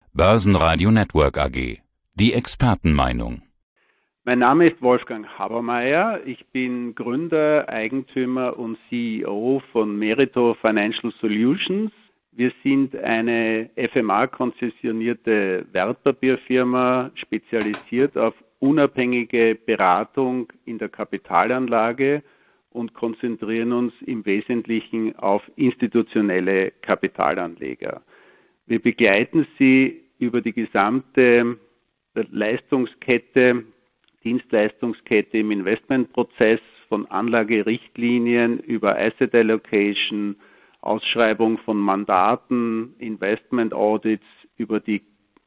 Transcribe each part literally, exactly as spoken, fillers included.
Börsenradio Network A G. Die Expertenmeinung. Mein Name ist Wolfgang Habermeier. Ich bin Gründer, Eigentümer und C E O von Merito Financial Solutions. Wir sind eine F M A-konzessionierte Wertpapierfirma, spezialisiert auf unabhängige Beratung in der Kapitalanlage und konzentrieren uns im Wesentlichen auf institutionelle Kapitalanleger. Wir begleiten sie über die gesamte Leistungskette, Dienstleistungskette im Investmentprozess, von Anlagerichtlinien über Asset Allocation, Ausschreibung von Mandaten, Investment Audits, über die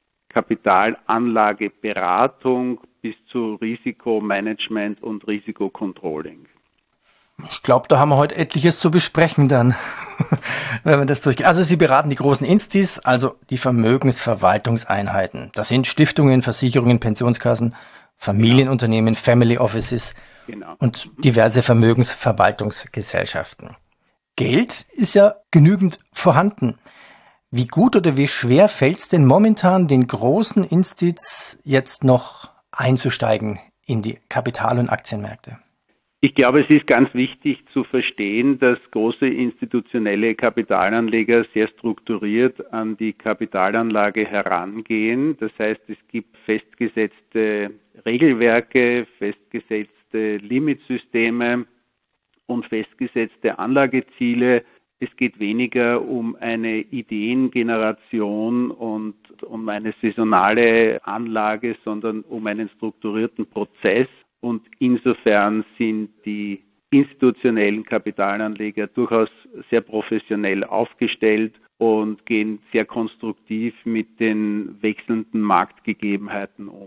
Kapitalanlageberatung bis zu Risikomanagement und Risikocontrolling. Ich glaube, da haben wir heute etliches zu besprechen dann, wenn wir das durchgehen. Also Sie beraten die großen Instis, also die Vermögensverwaltungseinheiten. Das sind Stiftungen, Versicherungen, Pensionskassen, Familienunternehmen, Family Offices genau. und diverse Vermögensverwaltungsgesellschaften. Geld ist ja genügend vorhanden. Wie gut oder wie schwer fällt es denn momentan den großen Instis jetzt noch einzusteigen in die Kapital- und Aktienmärkte? Ich glaube, es ist ganz wichtig zu verstehen, dass große institutionelle Kapitalanleger sehr strukturiert an die Kapitalanlage herangehen. Das heißt, es gibt festgesetzte Regelwerke, festgesetzte Limitsysteme und festgesetzte Anlageziele. Es geht weniger um eine Ideengeneration und um eine saisonale Anlage, sondern um einen strukturierten Prozess. Und insofern sind die institutionellen Kapitalanleger durchaus sehr professionell aufgestellt und gehen sehr konstruktiv mit den wechselnden Marktgegebenheiten um.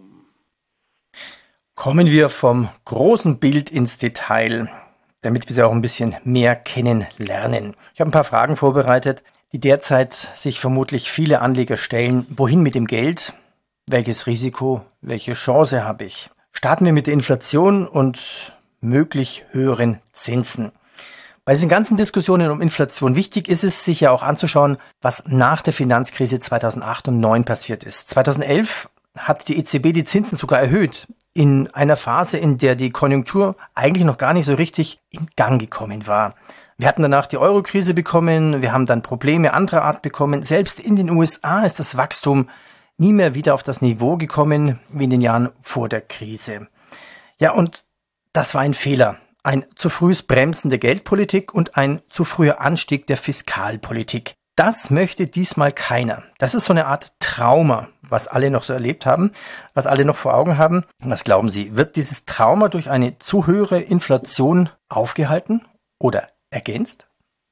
Kommen wir vom großen Bild ins Detail, damit wir Sie auch ein bisschen mehr kennenlernen. Ich habe ein paar Fragen vorbereitet, die derzeit sich vermutlich viele Anleger stellen. Wohin mit dem Geld? Welches Risiko? Welche Chance habe ich? Starten wir mit der Inflation und möglich höheren Zinsen. Bei diesen ganzen Diskussionen um Inflation wichtig ist es, sich ja auch anzuschauen, was nach der Finanzkrise zweitausendacht und zweitausendneun passiert ist. zweitausendelf hat die E Z B die Zinsen sogar erhöht, in einer Phase, in der die Konjunktur eigentlich noch gar nicht so richtig in Gang gekommen war. Wir hatten danach die Euro-Krise bekommen, wir haben dann Probleme anderer Art bekommen. Selbst in den U S A ist das Wachstum nie mehr wieder auf das Niveau gekommen wie in den Jahren vor der Krise. Ja, und das war ein Fehler. Ein zu frühes Bremsen der Geldpolitik und ein zu früher Anstieg der Fiskalpolitik. Das möchte diesmal keiner. Das ist so eine Art Trauma, was alle noch so erlebt haben, was alle noch vor Augen haben. Was glauben Sie, wird dieses Trauma durch eine zu höhere Inflation aufgehalten oder ergänzt?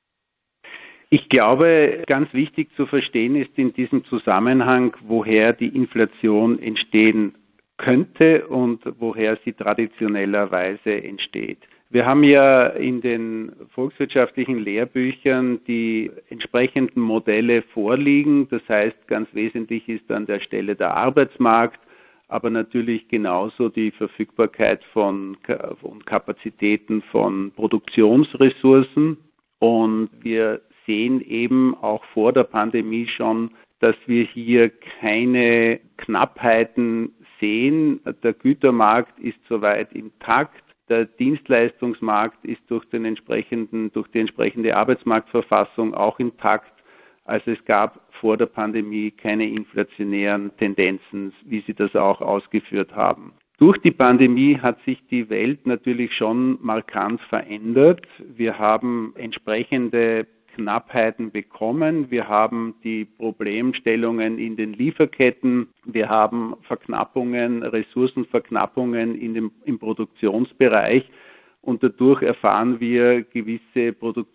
Ich glaube, ganz wichtig zu verstehen ist in diesem Zusammenhang, woher die Inflation entstehen könnte und woher sie traditionellerweise entsteht. Wir haben ja in den volkswirtschaftlichen Lehrbüchern die entsprechenden Modelle vorliegen. Das heißt, ganz wesentlich ist an der Stelle der Arbeitsmarkt, aber natürlich genauso die Verfügbarkeit von und Kapazitäten von Produktionsressourcen. Und wir sehen eben auch vor der Pandemie schon, dass wir hier keine Knappheiten sehen. Der Gütermarkt ist soweit intakt. Der Dienstleistungsmarkt ist durch den entsprechenden, durch die entsprechende Arbeitsmarktverfassung auch intakt. Also es gab vor der Pandemie keine inflationären Tendenzen, wie Sie das auch ausgeführt haben. Durch die Pandemie hat sich die Welt natürlich schon markant verändert. Wir haben entsprechende Knappheiten bekommen. Wir haben die Problemstellungen in den Lieferketten. Wir haben Verknappungen, Ressourcenverknappungen in dem, im Produktionsbereich. Und dadurch erfahren wir gewisse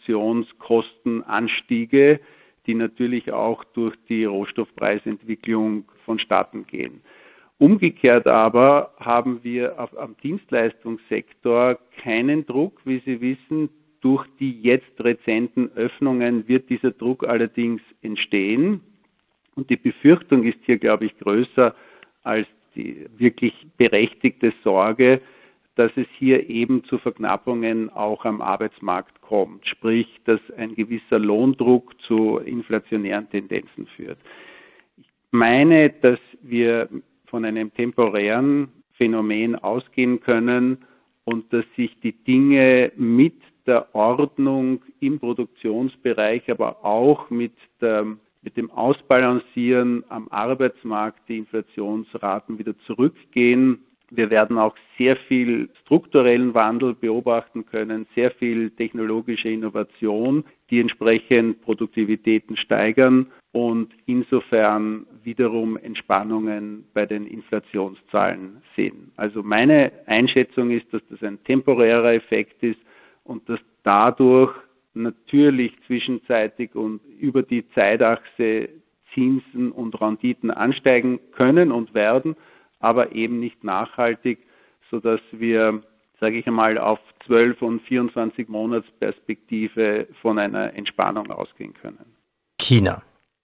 Produktionskostenanstiege, die natürlich auch durch die Rohstoffpreisentwicklung vonstatten gehen. Umgekehrt aber haben wir auf, am Dienstleistungssektor keinen Druck, wie Sie wissen. Durch die jetzt rezenten Öffnungen wird dieser Druck allerdings entstehen. Und die Befürchtung ist hier, glaube ich, größer als die wirklich berechtigte Sorge, dass es hier eben zu Verknappungen auch am Arbeitsmarkt kommt. Sprich, dass ein gewisser Lohndruck zu inflationären Tendenzen führt. Ich meine, dass wir von einem temporären Phänomen ausgehen können und dass sich die Dinge mit der Ordnung im Produktionsbereich, aber auch mit, der, mit dem Ausbalancieren am Arbeitsmarkt die Inflationsraten wieder zurückgehen. Wir werden auch sehr viel strukturellen Wandel beobachten können, sehr viel technologische Innovation, die entsprechend Produktivitäten steigern und insofern wiederum Entspannungen bei den Inflationszahlen sehen. Also meine Einschätzung ist, dass das ein temporärer Effekt ist und dass dadurch natürlich zwischenzeitig und über die Zeitachse Zinsen und Renditen ansteigen können und werden, aber eben nicht nachhaltig, sodass wir, sage ich einmal, auf zwölf und vierundzwanzig Monatsperspektive von einer Entspannung ausgehen können. China.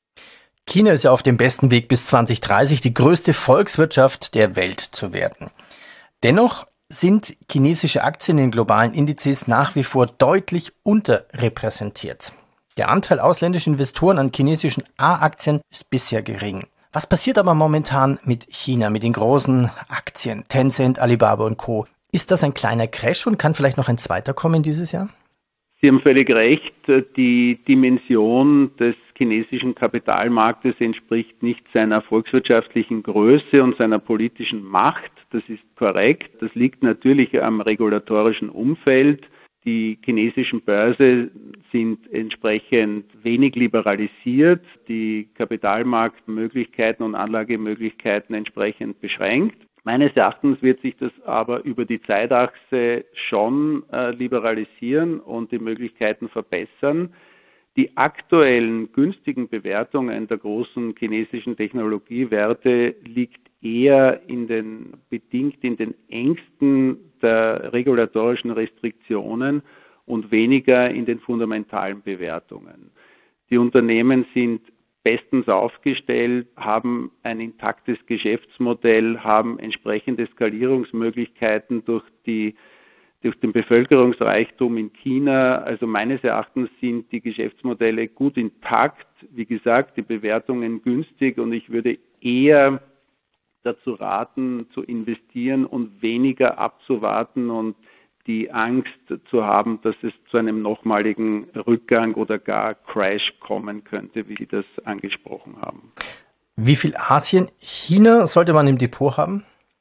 China ist ja auf dem besten Weg bis zwanzig dreißig die größte Volkswirtschaft der Welt zu werden. Dennoch sind chinesische Aktien in globalen Indizes nach wie vor deutlich unterrepräsentiert. Der Anteil ausländischer Investoren an chinesischen A-Aktien ist bisher gering. Was passiert aber momentan mit China, mit den großen Aktien, Tencent, Alibaba und Co.? Ist das ein kleiner Crash und kann vielleicht noch ein zweiter kommen dieses Jahr? Sie haben völlig recht, die Dimension des chinesischen Kapitalmarktes entspricht nicht seiner volkswirtschaftlichen Größe und seiner politischen Macht. Das ist korrekt. Das liegt natürlich am regulatorischen Umfeld. Die chinesischen Börsen sind entsprechend wenig liberalisiert, die Kapitalmarktmöglichkeiten und Anlagemöglichkeiten entsprechend beschränkt. Meines Erachtens wird sich das aber über die Zeitachse schon äh, liberalisieren und die Möglichkeiten verbessern. Die aktuellen günstigen Bewertungen der großen chinesischen Technologiewerte liegt eher in den, bedingt in den Ängsten der regulatorischen Restriktionen und weniger in den fundamentalen Bewertungen. Die Unternehmen sind bestens aufgestellt, haben ein intaktes Geschäftsmodell, haben entsprechende Skalierungsmöglichkeiten durch, die, durch den Bevölkerungsreichtum in China. Also meines Erachtens sind die Geschäftsmodelle gut intakt. Wie gesagt, die Bewertungen günstig und ich würde eher dazu raten, zu investieren und weniger abzuwarten und die Angst zu haben, dass es zu einem nochmaligen Rückgang oder gar Crash kommen könnte, wie Sie das angesprochen haben. Wie viel Asien, China sollte man im Depot haben?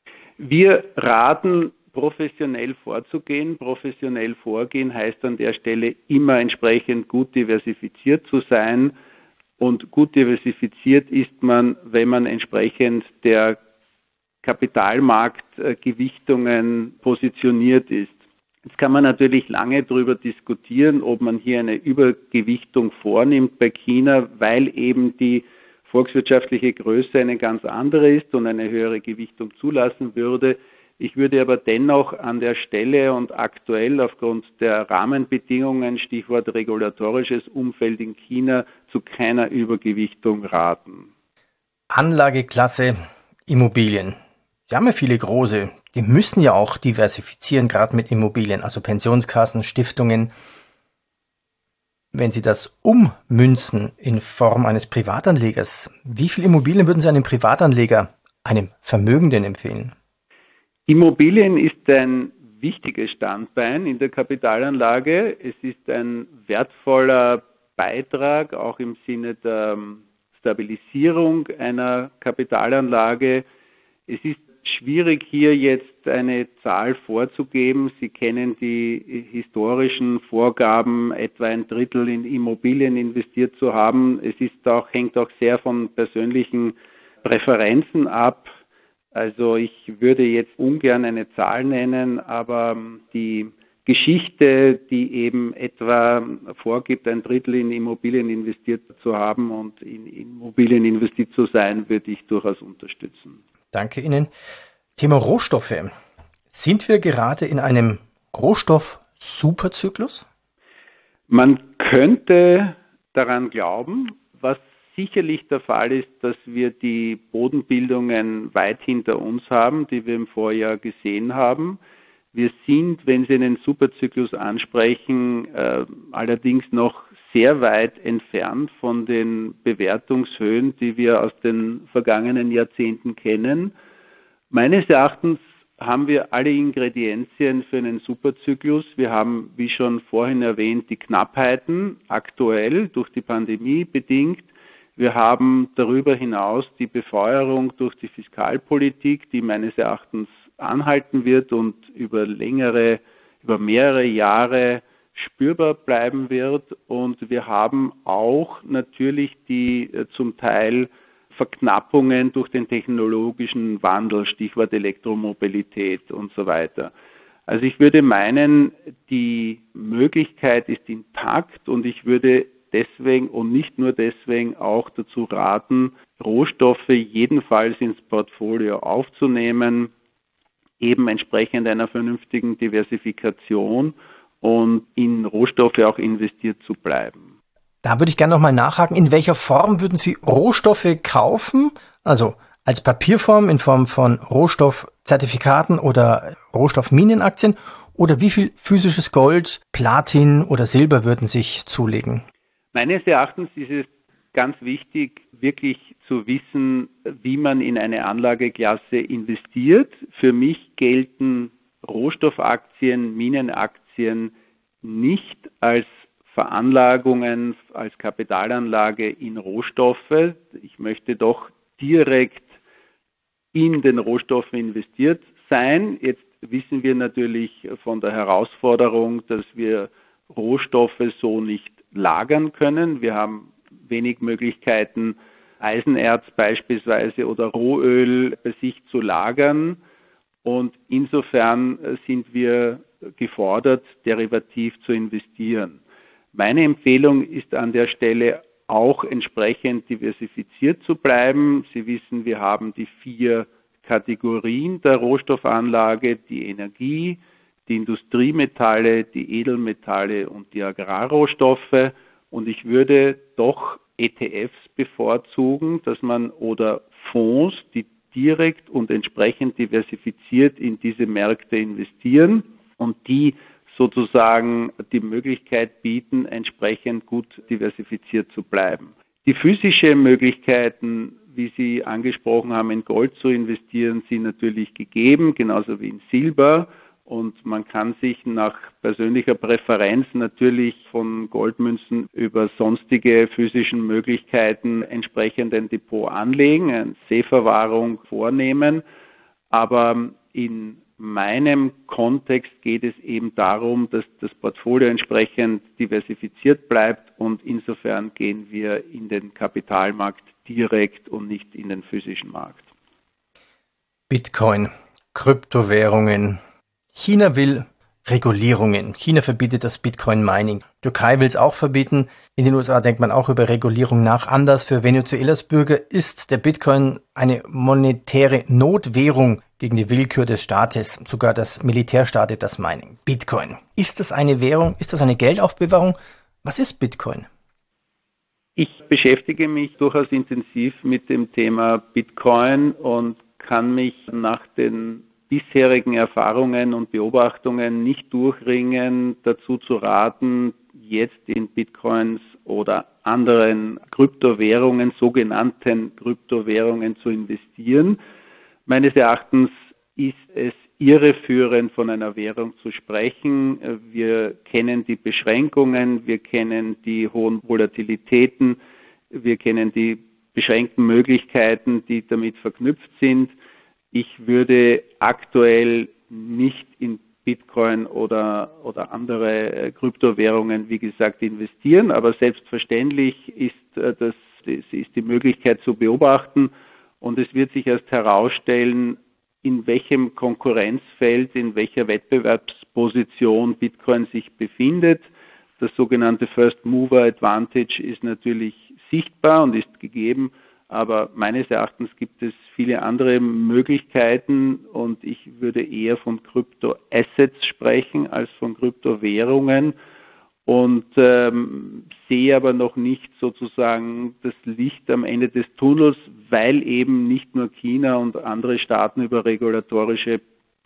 Wir raten, professionell vorzugehen. Professionell vorgehen heißt an der Stelle immer entsprechend gut diversifiziert zu sein. Und gut diversifiziert ist man, wenn man entsprechend der Kapitalmarktgewichtungen positioniert ist. Jetzt kann man natürlich lange darüber diskutieren, ob man hier eine Übergewichtung vornimmt bei China, weil eben die volkswirtschaftliche Größe eine ganz andere ist und eine höhere Gewichtung zulassen würde. Ich würde aber dennoch an der Stelle und aktuell aufgrund der Rahmenbedingungen, Stichwort regulatorisches Umfeld in China, zu keiner Übergewichtung raten. Anlageklasse Immobilien. Wir haben ja viele große, die müssen ja auch diversifizieren, gerade mit Immobilien, also Pensionskassen, Stiftungen. Wenn Sie das ummünzen in Form eines Privatanlegers, wie viele Immobilien würden Sie einem Privatanleger, einem Vermögenden empfehlen? Immobilien ist ein wichtiges Standbein in der Kapitalanlage. Es ist ein wertvoller Beitrag, auch im Sinne der Stabilisierung einer Kapitalanlage. Es ist schwierig, hier jetzt eine Zahl vorzugeben. Sie kennen die historischen Vorgaben, etwa ein Drittel in Immobilien investiert zu haben. Es ist auch, hängt auch sehr von persönlichen Präferenzen ab. Also ich würde jetzt ungern eine Zahl nennen, aber die Geschichte, die eben etwa vorgibt, ein Drittel in Immobilien investiert zu haben und in Immobilien investiert zu sein, würde ich durchaus unterstützen. Danke Ihnen. Thema Rohstoffe. Sind wir gerade in einem Rohstoff-Superzyklus? Man könnte daran glauben, was sicherlich der Fall ist, dass wir die Bodenbildungen weit hinter uns haben, die wir im Vorjahr gesehen haben. Wir sind, wenn Sie einen Superzyklus ansprechen, äh, allerdings noch sehr weit entfernt von den Bewertungshöhen, die wir aus den vergangenen Jahrzehnten kennen. Meines Erachtens haben wir alle Ingredienzien für einen Superzyklus. Wir haben, wie schon vorhin erwähnt, die Knappheiten aktuell durch die Pandemie bedingt. Wir haben darüber hinaus die Befeuerung durch die Fiskalpolitik, die meines Erachtens anhalten wird und über längere, über mehrere Jahre spürbar bleiben wird. Und wir haben auch natürlich die äh, zum Teil Verknappungen durch den technologischen Wandel, Stichwort Elektromobilität und so weiter. Also ich würde meinen, die Möglichkeit ist intakt und ich würde deswegen und nicht nur deswegen auch dazu raten, Rohstoffe jedenfalls ins Portfolio aufzunehmen, eben entsprechend einer vernünftigen Diversifikation und in Rohstoffe auch investiert zu bleiben. Da würde ich gerne nochmal nachhaken, in welcher Form würden Sie Rohstoffe kaufen? Also als Papierform in Form von Rohstoffzertifikaten oder Rohstoffminenaktien? Oder wie viel physisches Gold, Platin oder Silber würden sich zulegen? Meines Erachtens ist es ganz wichtig, wirklich zu wissen, wie man in eine Anlageklasse investiert. Für mich gelten Rohstoffaktien, Minenaktien nicht als Veranlagungen, als Kapitalanlage in Rohstoffe. Ich möchte doch direkt in den Rohstoffen investiert sein. Jetzt wissen wir natürlich von der Herausforderung, dass wir Rohstoffe so nicht lagern können. Wir haben wenig Möglichkeiten, Eisenerz beispielsweise oder Rohöl bei sich zu lagern. Und insofern sind wir gefordert, derivativ zu investieren. Meine Empfehlung ist an der Stelle auch entsprechend diversifiziert zu bleiben. Sie wissen, wir haben die vier Kategorien der Rohstoffanlage, die Energie, die Industriemetalle, die Edelmetalle und die Agrarrohstoffe. Und ich würde doch E T Fs bevorzugen, dass man oder Fonds, die direkt und entsprechend diversifiziert in diese Märkte investieren und die sozusagen die Möglichkeit bieten, entsprechend gut diversifiziert zu bleiben. Die physischen Möglichkeiten, wie Sie angesprochen haben, in Gold zu investieren, sind natürlich gegeben, genauso wie in Silber. Und man kann sich nach persönlicher Präferenz natürlich von Goldmünzen über sonstige physischen Möglichkeiten entsprechend ein Depot anlegen, eine Safe-Verwahrung vornehmen. Aber in meinem Kontext geht es eben darum, dass das Portfolio entsprechend diversifiziert bleibt und insofern gehen wir in den Kapitalmarkt direkt und nicht in den physischen Markt. Bitcoin, Kryptowährungen. China will Regulierungen. China verbietet das Bitcoin-Mining. Türkei will es auch verbieten. In den U S A denkt man auch über Regulierung nach. Anders für Venezuelas Bürger ist der Bitcoin eine monetäre Notwährung gegen die Willkür des Staates. Sogar das Militär startet das Mining. Bitcoin. Ist das eine Währung? Ist das eine Geldaufbewahrung? Was ist Bitcoin? Ich beschäftige mich durchaus intensiv mit dem Thema Bitcoin und kann mich nach den bisherigen Erfahrungen und Beobachtungen nicht durchringen, dazu zu raten, jetzt in Bitcoins oder anderen Kryptowährungen, sogenannten Kryptowährungen zu investieren. Meines Erachtens ist es irreführend, von einer Währung zu sprechen. Wir kennen die Beschränkungen, wir kennen die hohen Volatilitäten, wir kennen die beschränkten Möglichkeiten, die damit verknüpft sind. Ich würde aktuell nicht in Bitcoin oder, oder andere Kryptowährungen, wie gesagt, investieren, aber selbstverständlich ist, das, ist die Möglichkeit zu beobachten und es wird sich erst herausstellen, in welchem Konkurrenzfeld, in welcher Wettbewerbsposition Bitcoin sich befindet. Das sogenannte First Mover Advantage ist natürlich sichtbar und ist gegeben. Aber meines Erachtens gibt es viele andere Möglichkeiten und ich würde eher von Kryptoassets sprechen als von Kryptowährungen und ähm, sehe aber noch nicht sozusagen das Licht am Ende des Tunnels, weil eben nicht nur China und andere Staaten über regulatorische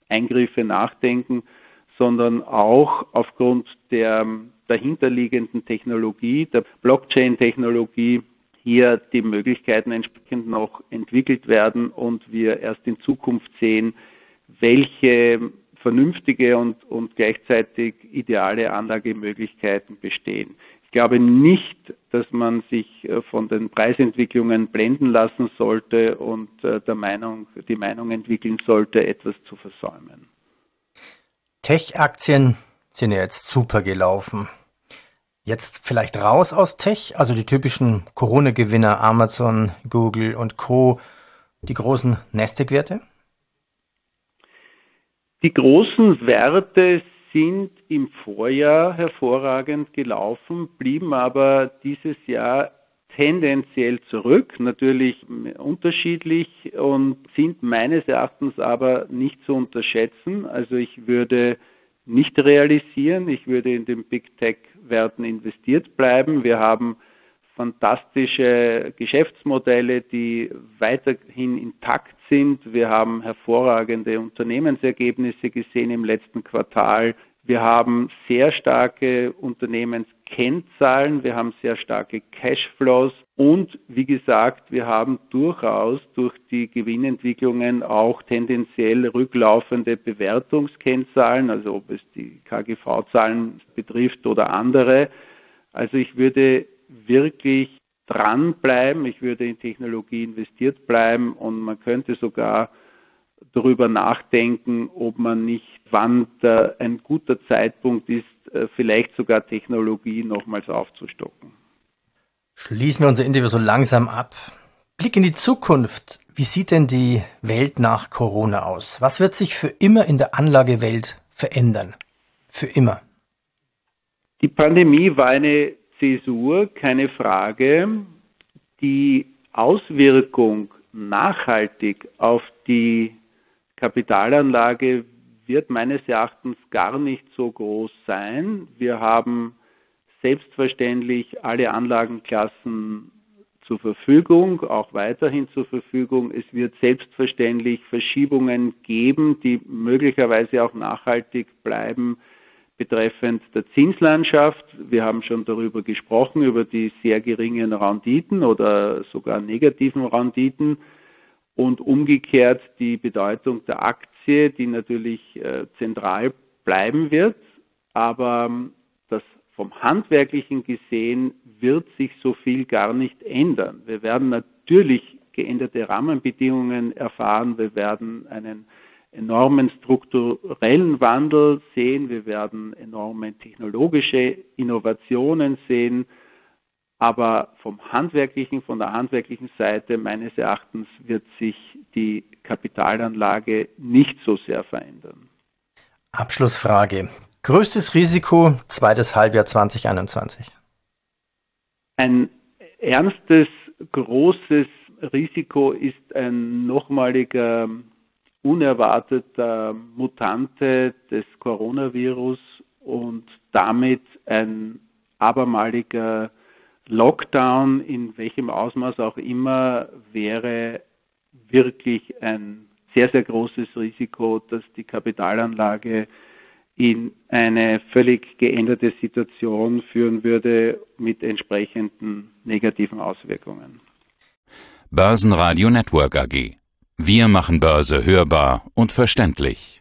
Eingriffe nachdenken, sondern auch aufgrund der dahinterliegenden Technologie, der Blockchain-Technologie, hier die Möglichkeiten entsprechend noch entwickelt werden und wir erst in Zukunft sehen, welche vernünftige und, und gleichzeitig ideale Anlagemöglichkeiten bestehen. Ich glaube nicht, dass man sich von den Preisentwicklungen blenden lassen sollte und der Meinung, die Meinung entwickeln sollte, etwas zu versäumen. Tech-Aktien sind ja jetzt super gelaufen. Jetzt vielleicht raus aus Tech, also die typischen Corona-Gewinner Amazon, Google und Co., die großen Nasdaq-Werte? Die großen Werte sind im Vorjahr hervorragend gelaufen, blieben aber dieses Jahr tendenziell zurück, natürlich unterschiedlich und sind meines Erachtens aber nicht zu unterschätzen. Also ich würde nicht realisieren, ich würde in den Big Tech-Werten investiert bleiben. Wir haben fantastische Geschäftsmodelle, die weiterhin intakt sind. Wir haben hervorragende Unternehmensergebnisse gesehen im letzten Quartal. Wir haben sehr starke Unternehmenskennzahlen, wir haben sehr starke Cashflows und wie gesagt, wir haben durchaus durch die Gewinnentwicklungen auch tendenziell rücklaufende Bewertungskennzahlen, also ob es die K G V-Zahlen betrifft oder andere. Also ich würde wirklich dranbleiben, ich würde in Technologie investiert bleiben und man könnte sogar darüber nachdenken, ob man nicht, wann da ein guter Zeitpunkt ist, vielleicht sogar Technologie nochmals aufzustocken. Schließen wir unser Interview so langsam ab. Blick in die Zukunft. Wie sieht denn die Welt nach Corona aus? Was wird sich für immer in der Anlagewelt verändern? Für immer. Die Pandemie war eine Zäsur, keine Frage. Die Auswirkung nachhaltig auf die Kapitalanlage wird meines Erachtens gar nicht so groß sein. Wir haben selbstverständlich alle Anlagenklassen zur Verfügung, auch weiterhin zur Verfügung. Es wird selbstverständlich Verschiebungen geben, die möglicherweise auch nachhaltig bleiben, betreffend der Zinslandschaft. Wir haben schon darüber gesprochen, über die sehr geringen Renditen oder sogar negativen Renditen. Und umgekehrt die Bedeutung der Aktie, die natürlich äh, zentral bleiben wird, aber das vom Handwerklichen gesehen wird sich so viel gar nicht ändern. Wir werden natürlich geänderte Rahmenbedingungen erfahren, wir werden einen enormen strukturellen Wandel sehen, wir werden enorme technologische Innovationen sehen, aber vom handwerklichen, von der handwerklichen Seite meines Erachtens wird sich die Kapitalanlage nicht so sehr verändern. Abschlussfrage. Größtes Risiko, zweites Halbjahr zwanzig einundzwanzig? Ein ernstes, großes Risiko ist ein nochmaliger, unerwarteter Mutante des Coronavirus und damit ein abermaliger Lockdown, in welchem Ausmaß auch immer, wäre wirklich ein sehr, sehr großes Risiko, dass die Kapitalanlage in eine völlig geänderte Situation führen würde mit entsprechenden negativen Auswirkungen. Börsenradio Network A G. Wir machen Börse hörbar und verständlich.